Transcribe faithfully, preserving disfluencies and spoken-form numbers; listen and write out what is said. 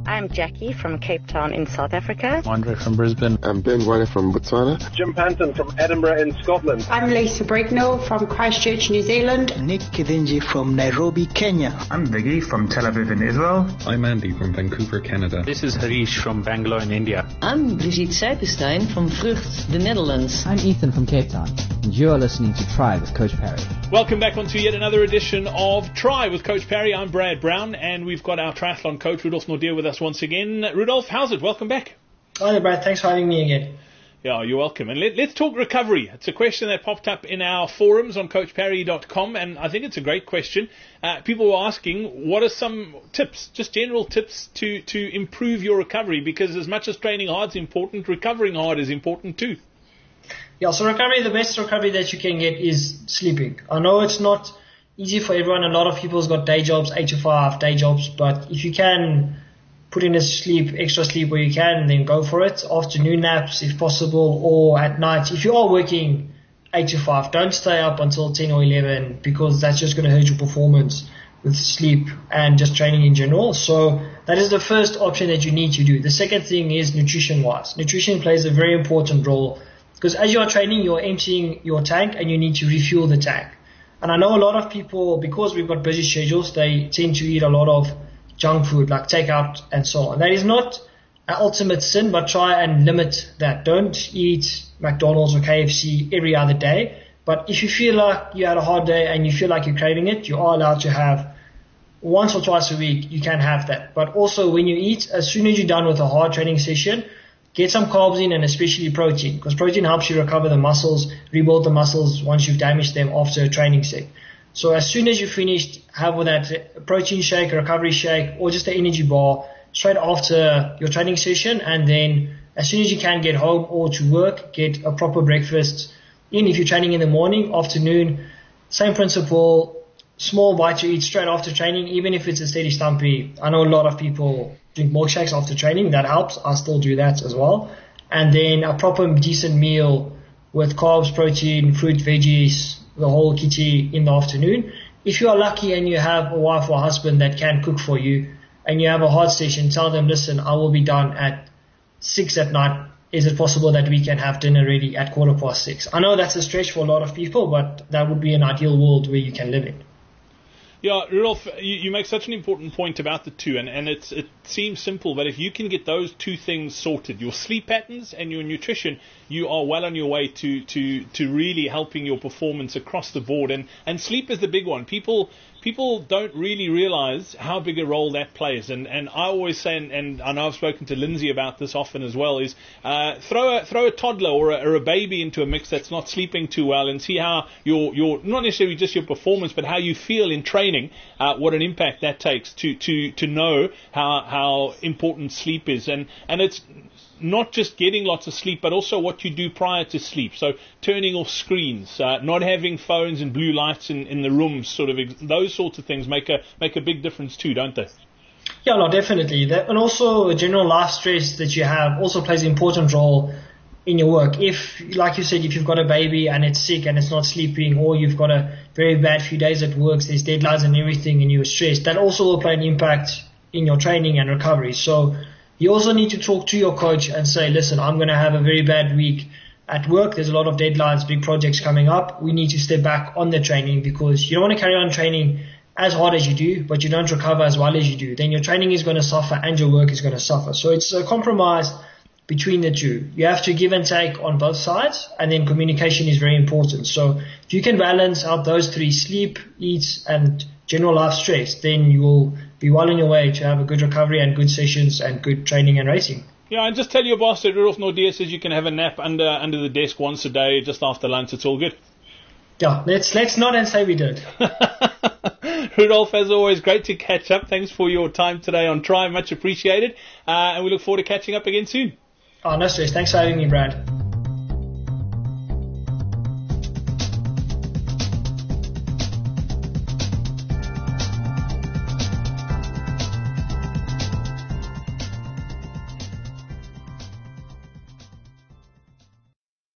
I'm Jackie from Cape Town in South Africa. Andre from Brisbane. I'm Ben White from Botswana. Jim Panton from Edinburgh in Scotland. I'm Lisa Brignall from Christchurch, New Zealand. Nick Kidinji from Nairobi, Kenya. I'm Viggy from Tel Aviv in Israel. I'm Andy from Vancouver, Canada. This is Harish from Bangalore in India. I'm Brigitte Seipenstein from Vrucht, the Netherlands. I'm Ethan from Cape Town, and you are listening to Try with Coach Parry. Welcome back onto yet another edition of Try with Coach Parry. I'm Brad Brown, and we've got our triathlon coach Rudolf Nordier with us once again. Rudolf, how's it? Welcome back. Hi there, Brad. Thanks for having me again. Yeah, you're welcome. And let, let's talk recovery. It's a question that popped up in our forums on coach parry dot com, and I think it's a great question. Uh, people were asking, what are some tips, just general tips to, to improve your recovery? Because as much as training hard is important, recovering hard is important too. Yeah, so recovery, the best recovery that you can get is sleeping. I know it's not easy for everyone. A lot of people's got day jobs, eight to five day jobs, but if you can put in a sleep, extra sleep where you can, then go for it. Afternoon naps if possible, or at night. If you are working eight to five, don't stay up until ten or eleven, because that's just going to hurt your performance with sleep and just training in general. So that is the first option that you need to do. The second thing is nutrition-wise. Nutrition plays a very important role, because as you are training, you're emptying your tank and you need to refuel the tank. And I know a lot of people, because we've got busy schedules, they tend to eat a lot of junk food like takeout and so on. That is not an ultimate sin, but try and limit that. Don't eat McDonald's or K F C every other day. But if you feel like you had a hard day and you feel like you're craving it, you are allowed to have once or twice a week. You can have that. But also when you eat, as soon as you're done with a hard training session, get some carbs in, and especially protein, because protein helps you recover the muscles, rebuild the muscles once you've damaged them after a training set. So as soon as you're finished, have with that protein shake, a recovery shake, or just an energy bar straight after your training session. And then as soon as you can, get home or to work, get a proper breakfast in. If you're training in the morning, afternoon, same principle, small bite to eat straight after training, even if it's a steady stumpy. I know a lot of people drink milkshakes after training. That helps. I still do that as well. And then a proper decent meal with carbs, protein, fruit, veggies, the whole kitty in the afternoon. If you are lucky and you have a wife or husband that can cook for you and you have a hard session, tell them, listen, I will be done at six at night. Is it possible that we can have dinner ready at quarter past six? I know that's a stretch for a lot of people, but that would be an ideal world where you can live in. Yeah, Rudolf, you, you make such an important point about the two, and, and it's, it seems simple, but if you can get those two things sorted, your sleep patterns and your nutrition, you are well on your way to, to, to really helping your performance across the board. And, and sleep is the big one. People people don't really realize how big a role that plays. And, and I always say, and, and I know I've spoken to Lindsay about this often as well, is uh, throw a throw a toddler or a, or a baby into a mix that's not sleeping too well, and see how your your not necessarily just your performance, but how you feel in training, uh, what an impact that takes to to to know how how important sleep is. And and it's not just getting lots of sleep, but also what you do prior to sleep. So turning off screens, uh, not having phones and blue lights in, in the rooms, sort of ex- those sorts of things make a make a big difference too, don't they? Yeah, no, definitely. That, and also the general life stress that you have also plays an important role in your work. If, like you said, if you've got a baby and it's sick and it's not sleeping, or you've got a very bad few days at work, there's deadlines and everything, and you're stressed, that also will play an impact in your training and recovery. So you also need to talk to your coach and say, listen, I'm going to have a very bad week at work. There's a lot of deadlines, big projects coming up. We need to step back on the training, because you don't want to carry on training as hard as you do, but you don't recover as well as you do. Then your training is going to suffer and your work is going to suffer. So it's a compromise between the two. You have to give and take on both sides, and then communication is very important. So if you can balance out those three, sleep, eat, and general life stress, then you will be well on your way to have a good recovery and good sessions and good training and racing. Yeah, and just tell your boss that Rudolf Nordier says you can have a nap under under the desk once a day, just after lunch. It's all good. Yeah, let's let's not and say we did. Rudolf, as always, great to catch up. Thanks for your time today on Try, much appreciated. Uh, and we look forward to catching up again soon. Oh, no stress. Thanks for having me, Brad.